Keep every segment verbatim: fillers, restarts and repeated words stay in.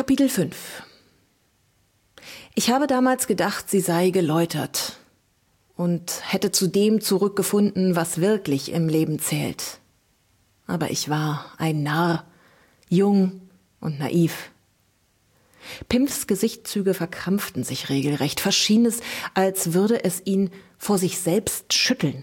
Kapitel fünf. Ich habe damals gedacht, sie sei geläutert und hätte zu dem zurückgefunden, was wirklich im Leben zählt. Aber ich war ein Narr, jung und naiv. Pimps Gesichtszüge verkrampften sich regelrecht, schien es, als würde es ihn vor sich selbst schütteln.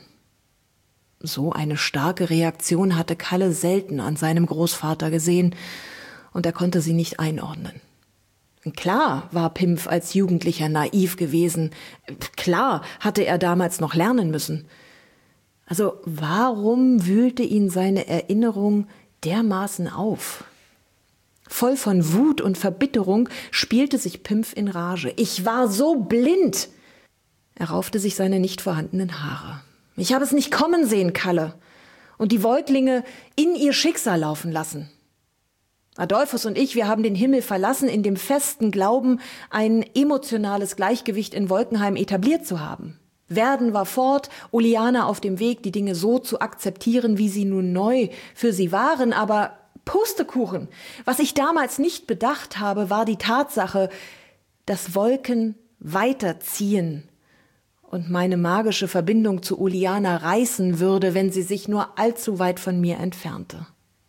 So eine starke Reaktion hatte Kalle selten an seinem Großvater gesehen, und er konnte sie nicht einordnen. Klar war Pimpf als Jugendlicher naiv gewesen. Klar hatte er damals noch lernen müssen. Also warum wühlte ihn seine Erinnerung dermaßen auf? Voll von Wut und Verbitterung spielte sich Pimpf in Rage. Ich war so blind! Er raufte sich seine nicht vorhandenen Haare. Ich habe es nicht kommen sehen, Kalle, und die Wolklinge in ihr Schicksal laufen lassen. Adolphus und ich, wir haben den Himmel verlassen, in dem festen Glauben, ein emotionales Gleichgewicht in Wolkenheim etabliert zu haben. Werden war fort, Uliana auf dem Weg, die Dinge so zu akzeptieren, wie sie nun neu für sie waren, aber Pustekuchen. Was ich damals nicht bedacht habe, war die Tatsache, dass Wolken weiterziehen und meine magische Verbindung zu Uliana reißen würde, wenn sie sich nur allzu weit von mir entfernte.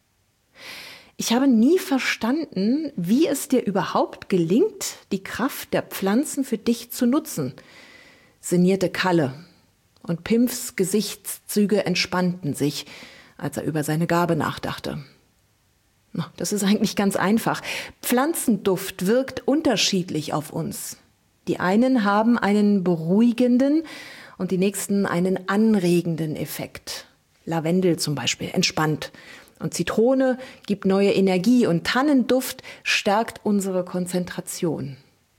Ich habe nie verstanden, wie es dir überhaupt gelingt, die Kraft der Pflanzen für dich zu nutzen, sinnierte Kalle, und Pimpfs Gesichtszüge entspannten sich, als er über seine Gabe nachdachte. Das ist eigentlich ganz einfach. Pflanzenduft wirkt unterschiedlich auf uns. Die einen haben einen beruhigenden und die nächsten einen anregenden Effekt. Lavendel zum Beispiel entspannt. Und Zitrone gibt neue Energie und Tannenduft stärkt unsere Konzentration.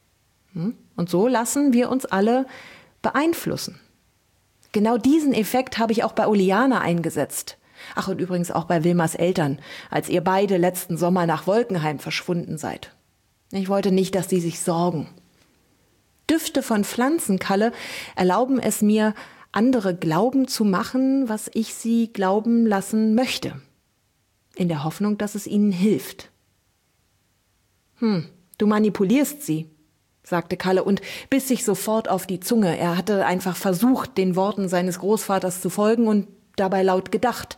Und so lassen wir uns alle beeinflussen. Genau diesen Effekt habe ich auch bei Uliana eingesetzt. Ach, und übrigens auch bei Wilmas Eltern, als ihr beide letzten Sommer nach Wolkenheim verschwunden seid. Ich wollte nicht, dass sie sich sorgen. Düfte von Pflanzen, Kalle, erlauben es mir, andere glauben zu machen, was ich sie glauben lassen möchte. In der Hoffnung, dass es ihnen hilft. Hm, du manipulierst sie, sagte Kalle und biss sich sofort auf die Zunge. Er hatte einfach versucht, den Worten seines Großvaters zu folgen und dabei laut gedacht.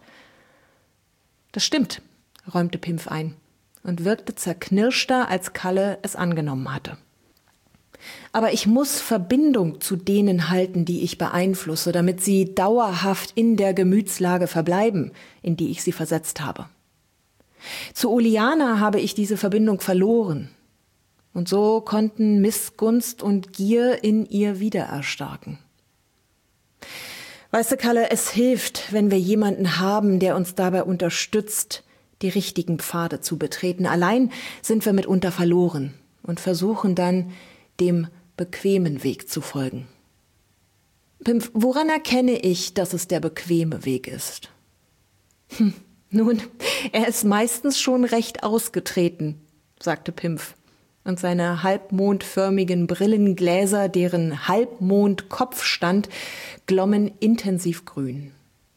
Das stimmt, räumte Pimpf ein und wirkte zerknirschter, als Kalle es angenommen hatte. Aber ich muss Verbindung zu denen halten, die ich beeinflusse, damit sie dauerhaft in der Gemütslage verbleiben, in die ich sie versetzt habe. Zu Uliana habe ich diese Verbindung verloren. Und so konnten Missgunst und Gier in ihr wieder erstarken. Weißt du, Kalle, es hilft, wenn wir jemanden haben, der uns dabei unterstützt, die richtigen Pfade zu betreten. Allein sind wir mitunter verloren und versuchen dann, dem bequemen Weg zu folgen. Pimpf, woran erkenne ich, dass es der bequeme Weg ist? Hm. Nun, er ist meistens schon recht ausgetreten, sagte Pimpf, und seine halbmondförmigen Brillengläser, deren Halbmondkopf stand, glommen intensiv grün.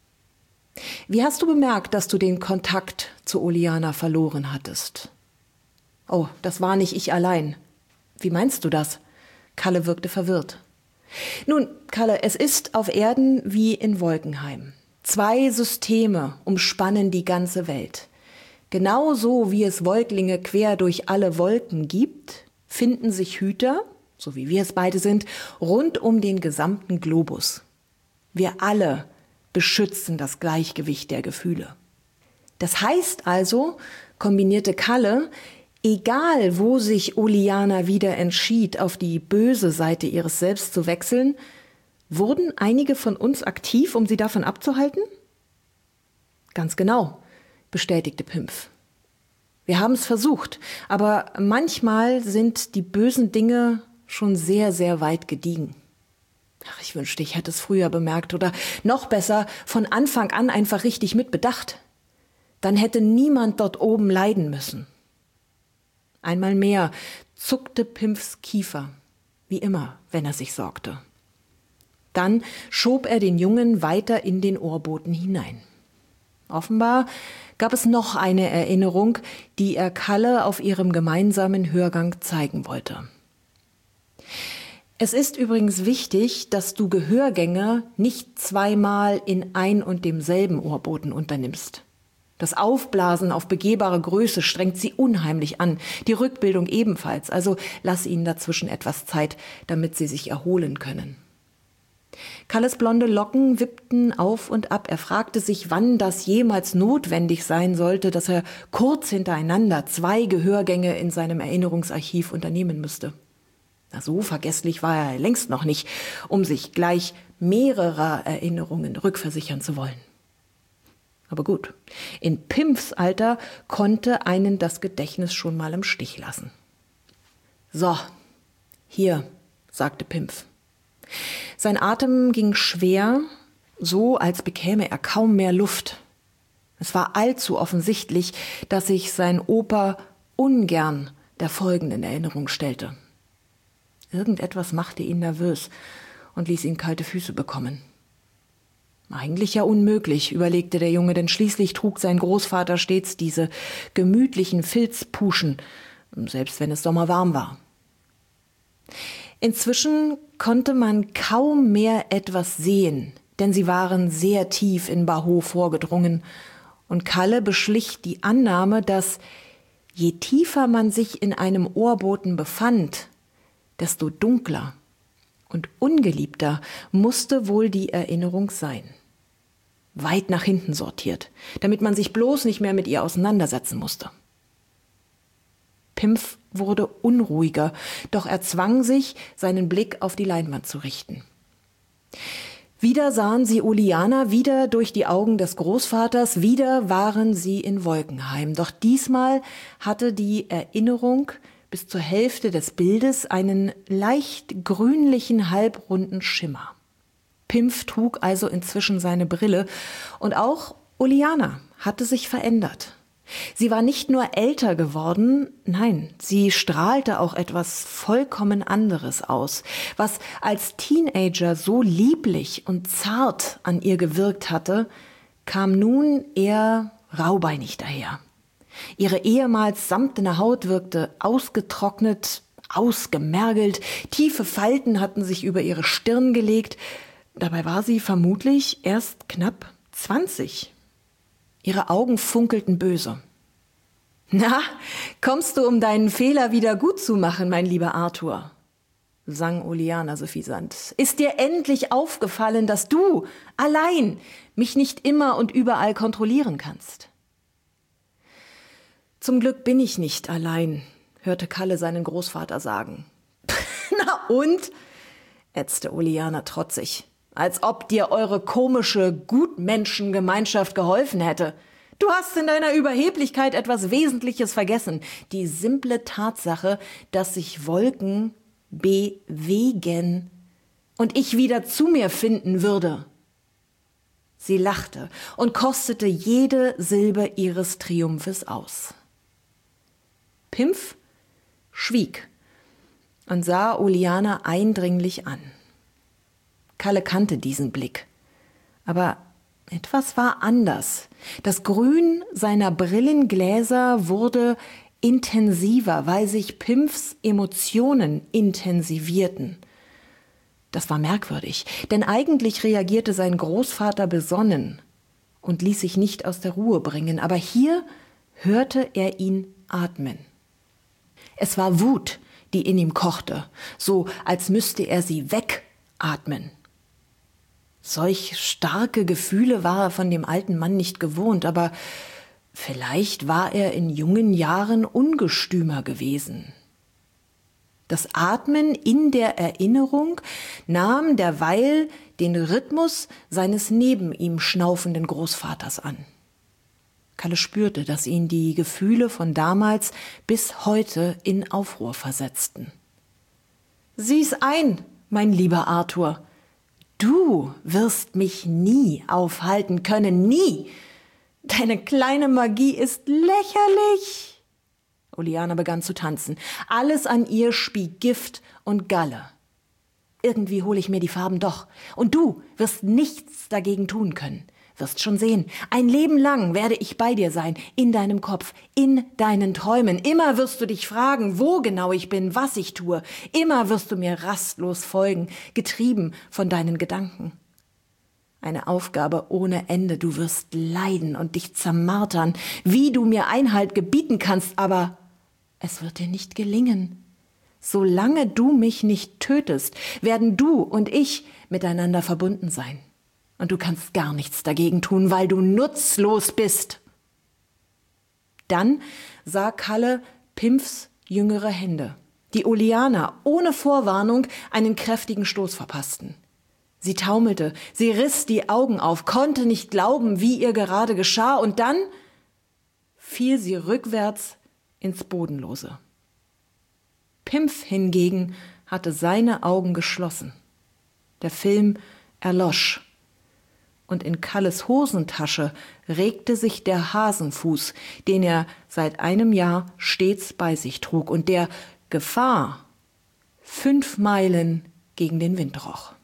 Wie hast du bemerkt, dass du den Kontakt zu Uliana verloren hattest? Oh, das war nicht ich allein. Wie meinst du das? Kalle wirkte verwirrt. Nun, Kalle, es ist auf Erden wie in Wolkenheim. Zwei Systeme umspannen die ganze Welt. Genauso wie es Wolklinge quer durch alle Wolken gibt, finden sich Hüter, so wie wir es beide sind, rund um den gesamten Globus. Wir alle beschützen das Gleichgewicht der Gefühle. Das heißt also, kombinierte Kalle, egal wo sich Uliana wieder entschied, auf die böse Seite ihres Selbst zu wechseln, wurden einige von uns aktiv, um sie davon abzuhalten? Ganz genau, bestätigte Pimpf. Wir haben es versucht, aber manchmal sind die bösen Dinge schon sehr, sehr weit gediegen. Ach, ich wünschte, ich hätte es früher bemerkt oder noch besser, von Anfang an einfach richtig mitbedacht. Dann hätte niemand dort oben leiden müssen. Einmal mehr zuckte Pimpfs Kiefer, wie immer, wenn er sich sorgte. Dann schob er den Jungen weiter in den Ohrboten hinein. Offenbar gab es noch eine Erinnerung, die er Kalle auf ihrem gemeinsamen Hörgang zeigen wollte. Es ist übrigens wichtig, dass du Gehörgänge nicht zweimal in ein und demselben Ohrboten unternimmst. Das Aufblasen auf begehbare Größe strengt sie unheimlich an, die Rückbildung ebenfalls, also lass ihnen dazwischen etwas Zeit, damit sie sich erholen können. Kalles blonde Locken wippten auf und ab. Er fragte sich, wann das jemals notwendig sein sollte, dass er kurz hintereinander zwei Gehörgänge in seinem Erinnerungsarchiv unternehmen müsste. Na, so vergesslich war er längst noch nicht, um sich gleich mehrerer Erinnerungen rückversichern zu wollen. Aber gut, in Pimfs Alter konnte einen das Gedächtnis schon mal im Stich lassen. »So, hier«, sagte Pimpf. Sein Atem ging schwer, so als bekäme er kaum mehr Luft. Es war allzu offensichtlich, dass sich sein Opa ungern der folgenden Erinnerung stellte. Irgendetwas machte ihn nervös und ließ ihn kalte Füße bekommen. Eigentlich ja unmöglich, überlegte der Junge, denn schließlich trug sein Großvater stets diese gemütlichen Filzpuschen, selbst wenn es sommerwarm war. Inzwischen konnte man kaum mehr etwas sehen, denn sie waren sehr tief in Baho vorgedrungen, und Kalle beschlich die Annahme, dass je tiefer man sich in einem Ohrboten befand, desto dunkler und ungeliebter musste wohl die Erinnerung sein. Weit nach hinten sortiert, damit man sich bloß nicht mehr mit ihr auseinandersetzen musste. Pimpf wurde unruhiger, doch er zwang sich, seinen Blick auf die Leinwand zu richten. Wieder sahen sie Uliana, wieder durch die Augen des Großvaters, wieder waren sie in Wolkenheim. Doch diesmal hatte die Erinnerung bis zur Hälfte des Bildes einen leicht grünlichen, halbrunden Schimmer. Pimpf trug also inzwischen seine Brille und auch Uliana hatte sich verändert. Sie war nicht nur älter geworden, nein, sie strahlte auch etwas vollkommen anderes aus, was als Teenager so lieblich und zart an ihr gewirkt hatte, kam nun eher raubeinig daher. Ihre ehemals samtene Haut wirkte ausgetrocknet, ausgemergelt, tiefe Falten hatten sich über ihre Stirn gelegt, dabei war sie vermutlich erst knapp zwanzig. Ihre Augen funkelten böse. »Na, kommst du, um deinen Fehler wieder gut zu machen, mein lieber Arthur?« sang Uliana suffisant. »Ist dir endlich aufgefallen, dass du allein mich nicht immer und überall kontrollieren kannst?« »Zum Glück bin ich nicht allein«, hörte Kalle seinen Großvater sagen. »Na und?«, ätzte Uliana trotzig. »Als ob dir eure komische Gutmenschengemeinschaft geholfen hätte. Du hast in deiner Überheblichkeit etwas Wesentliches vergessen. Die simple Tatsache, dass sich Wolken bewegen und ich wieder zu mir finden würde.« Sie lachte und kostete jede Silbe ihres Triumphes aus. Pimpf schwieg und sah Uliana eindringlich an. Kalle kannte diesen Blick. Aber etwas war anders. Das Grün seiner Brillengläser wurde intensiver, weil sich Pimpfs Emotionen intensivierten. Das war merkwürdig, denn eigentlich reagierte sein Großvater besonnen und ließ sich nicht aus der Ruhe bringen, aber hier hörte er ihn atmen. Es war Wut, die in ihm kochte, so als müsste er sie wegatmen. Solch starke Gefühle war er von dem alten Mann nicht gewohnt, aber vielleicht war er in jungen Jahren ungestümer gewesen. Das Atmen in der Erinnerung nahm derweil den Rhythmus seines neben ihm schnaufenden Großvaters an. Kalle spürte, dass ihn die Gefühle von damals bis heute in Aufruhr versetzten. »Sieh's ein, mein lieber Arthur. Du wirst mich nie aufhalten können, nie. Deine kleine Magie ist lächerlich.« Uliana begann zu tanzen. Alles an ihr spie Gift und Galle. »Irgendwie hole ich mir die Farben doch. Und du wirst nichts dagegen tun können. Wirst schon sehen, ein Leben lang werde ich bei dir sein, in deinem Kopf, in deinen Träumen. Immer wirst du dich fragen, wo genau ich bin, was ich tue. Immer wirst du mir rastlos folgen, getrieben von deinen Gedanken. Eine Aufgabe ohne Ende, du wirst leiden und dich zermartern, wie du mir Einhalt gebieten kannst, aber es wird dir nicht gelingen. Solange du mich nicht tötest, werden du und ich miteinander verbunden sein. Und du kannst gar nichts dagegen tun, weil du nutzlos bist. Dann sah Kalle Pimpfs jüngere Hände, die Oleana ohne Vorwarnung einen kräftigen Stoß verpassten. Sie taumelte, sie riss die Augen auf, konnte nicht glauben, wie ihr gerade geschah, und dann fiel sie rückwärts ins Bodenlose. Pimpf hingegen hatte seine Augen geschlossen. Der Film erlosch. Und in Kalles Hosentasche regte sich der Hasenfuß, den er seit einem Jahr stets bei sich trug und der Gefahr fünf Meilen gegen den Wind roch.